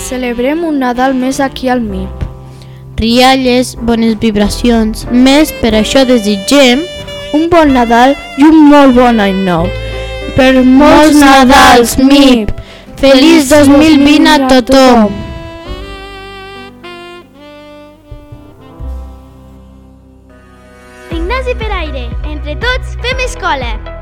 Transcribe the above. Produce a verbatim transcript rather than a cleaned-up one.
Celebrem un Nadal més aquí al M I P. Rialles, bones vibracions. Més per això desitgem un bon Nadal i un molt bon any nou. Per molts Nadals, M I P! Feliç dos mil vint a tothom! Ignasi Peraire, entre tots fem escola!